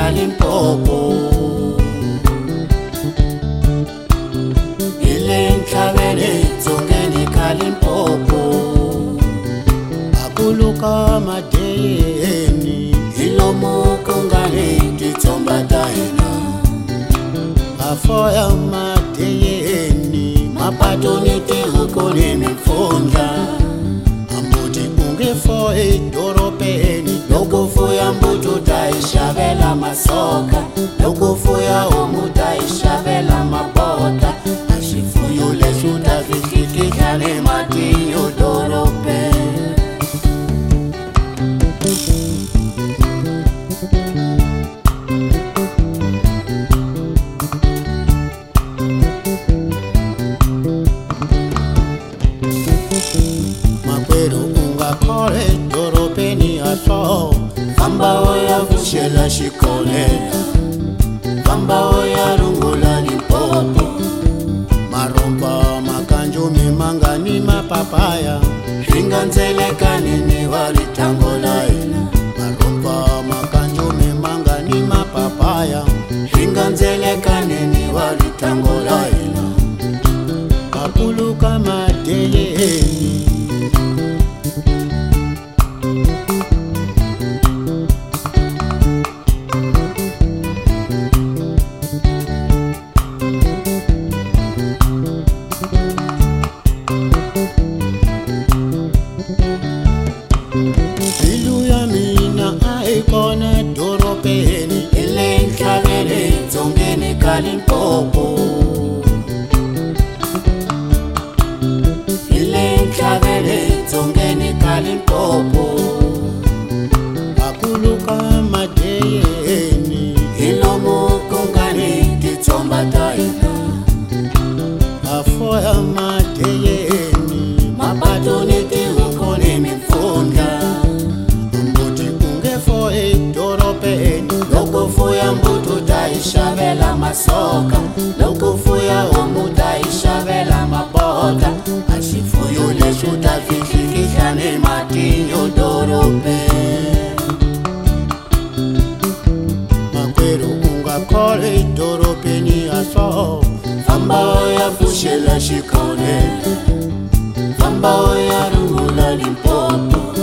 Limpopo. Ilenhlabeni dzongeni ka Limpopo. Akuluka madeyeni ilomo kongani titsomba taina. Afoya madeyeni mapatoni tihukoni mifunda. Ambuti ungefo edoropeni lokufuya mbutu taishavela masoka. Lokufuya omu taishavela mabota. Ashifuyu lesu tafikikishane matiyo doropeni. Kore doropeni aso Famba oya vushela shikolela Famba oya rungula Limpopo. Maromba makanjo mimangani mapapaya Shinganzelekani ni walitangola ina. Maromba makanjo mimangani mapapaya Shinganzelekani ni walitangola ina. Kapuluka madeyeni Kona doropeni ilenhlabeni dzongeni ka Limpopo. Ilenhlabeni dzongeni ka Limpopo. Akuluka madeyeni ilomo kongani titsomba taina. Afoya madeyeni mapatoni tihukoni mifunda. Lokufuya mbutu taishavela masoka. Lokufuya omu taishavela mabota. Ashifuyu lesu tafikikishane matiyo doropeni. Makweru ungakole doropeni aso. Famba oya vushela shikolela. Famba oya rungula Limpopo.